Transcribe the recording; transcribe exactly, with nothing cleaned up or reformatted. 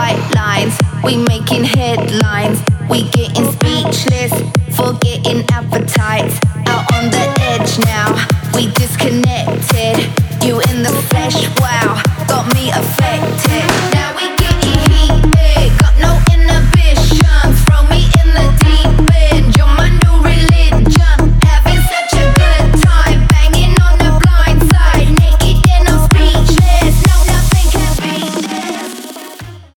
white lines. We making headlines. We getting speechless, forgetting appetites. Out on the edge now, we disconnected. You in the flesh, wow, got me affected.